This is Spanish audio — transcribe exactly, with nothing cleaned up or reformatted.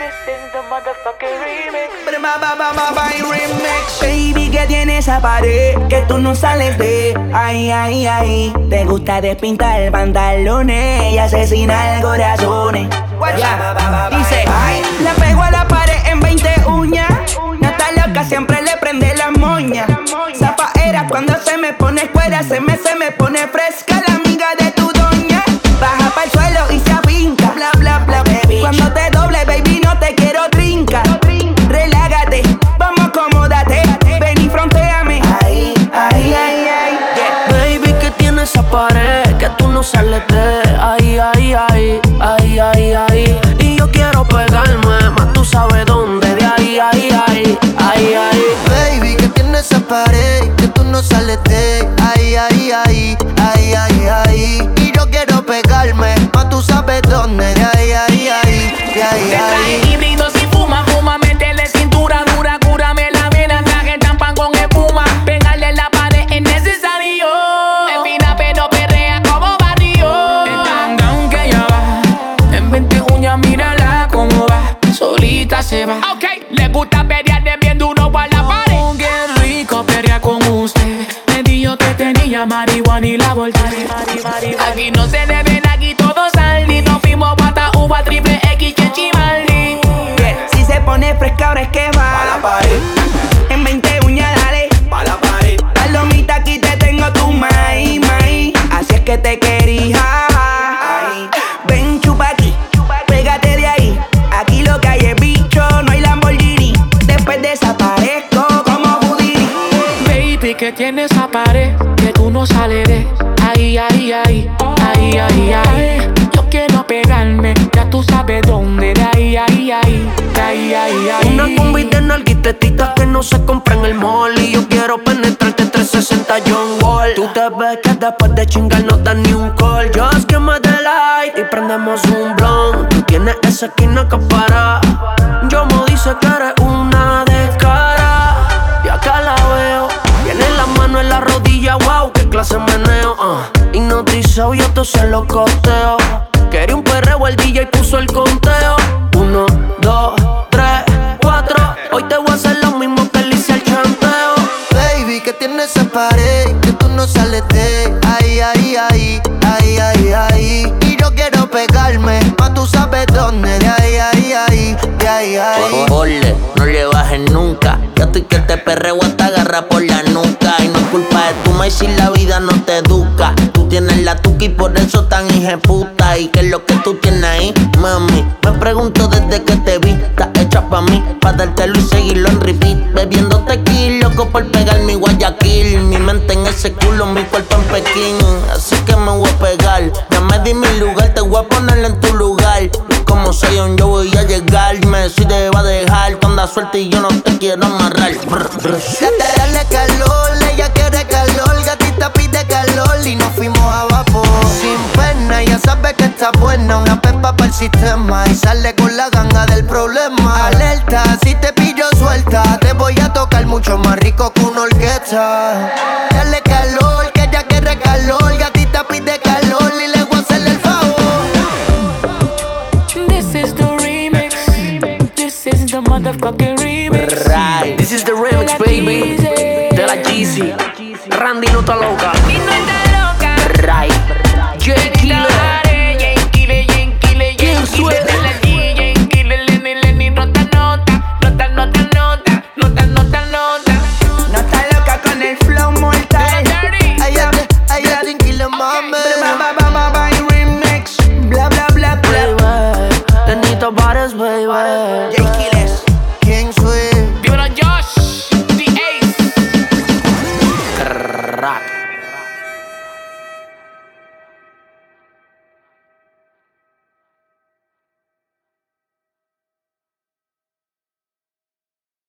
is the motherfucking remix. Remix. Baby, que tiene esa pared que tú no sales de. Ay, ay, ay. Te gusta despintar pantalones y asesinar corazones. Yeah. Dice, ay, la pego a la pared en veinte uñas. No está loca, siempre le prende las moñas. Zafaera cuando se me pone cuera, se me, se me pone fresca la amiga de tu doña. Baja pa'l suelo y se avinca, bla, bla, bla, baby. Cuando te doble, baby, no te quiero trinca. Relágate, vamos, acomódate. Ven y frontéame. Ay, ay, ay, ay. Yeah. Baby, que tiene esa pared que tú no sales de. Ay, ay, ay, ay, ay, ay. Y yo quiero pegarme, más tú sabes dónde. De ahí, ay, ay, ay, ay. Baby, que tiene esa pared que tú no sales de. Ay, ay, ay, ay, ay, ay. Y yo quiero pegarme, más tú sabes dónde. De ahí, ay, ay, de ahí, Te trae ay. híbrido si fuma, fuma, métele cintura dura, cúrame la vena, traje champán con espuma, pegarle la pared es necesario. Es fina pero perrea como barrio. Es tan down que ya va, en veinte uñas mírala cómo va, solita se va. Ok, le gusta pelear de bien duro pa' la pared. Oh, qué rico pelear con usted, me dijo que tenía marihuana y la volteé. Aquí no se deben, aquí todo salí, nos fuimos guata, uva, triple X, que chimaldi. Yeah. Si se pone fresca, ahora es que va. Pa' la pared, En veinte uñas, dale. pa' la pared. Palomita, aquí te tengo tu maíz, maíz. Así es que te quería. Ay. Ven, chupa aquí, pégate de ahí. Aquí lo que hay es bicho, no hay Lamborghini. Después desaparezco como Houdini. Baby, que tienes esa pared que tú no sales de. Ay, ay, ay, ay, ay, ay. Yo quiero pegarme, ya tú sabes dónde. De ahí, ay, ay, ay, ay, ay. Una combi de nalguitetitas que no se compra en el mall. Y yo quiero penetrarte trescientos sesenta John Wall. Tú te ves que después de chingar no das ni un call. Just give me the light y prendemos un blunt. Tú tienes esa esquina que para. Yo me dice que eres una descara. Y acá la veo, tiene la mano en la rodilla, wow, qué clase meneo. uh. Hipnotizado, yo te se lo costeo. Quería un perreo, el D J puso el conteo. Uno, dos, tres, cuatro. Hoy te voy a hacer lo mismo que le hice al chanteo. Baby, que tiene esa pared que tú no sales de. Ay, ay, ay, ay, ay, ay. Y yo quiero pegarme, más tú sabes dónde. De ahí, ay, ay, de ahí, ay. Ole, no le bajes nunca. Yo estoy que te perreo hasta agarra por la nuca. Y no es culpa de tu maíz si la vida no te educa. Tú tienes la tuca y por eso tan hijeputa. ¿Y qué es lo que tú tienes ahí, mami? Me pregunto desde que te vi. Estás hecha pa' mí, pa' dártelo y seguirlo en repeat. Bebiendo tequila, loco por pegar mi Guayaquil. Mi mente en ese culo, mi cuerpo en Pekín. Así que me voy a pegar. Ya me di mi lugar, te voy a poner en tu lugar. Y como soy un yo voy a llegarme. Si te va a dejar, tú andas suelta y yo no te quiero amarrar. Brr, brr. Dale, dale calor, ella quiere calor, gatita pide calor y nos fuimos a vapor. Sin pena, ya sabe que está buena, una pepa para el sistema y sale con la ganga del problema. Alerta, si te pillo suelta, te voy a tocar mucho más rico que una orquesta. Dale calor, que ella quiere calor, gatita pide calor y le voy a hacerle el favor. This is the remix. This is the motherfucking remix. Right. This is the remix, baby. De la Jeezy. Randy no está loca. Y no está loca. Right. J Killer. ¿Quién suena? No está loca con el flow mortal. Ay, ay, ay, ay, tranquila, mami. Remix. Bla, bla, bla, bla. Baby, Tenito bares, baby. J. Killer.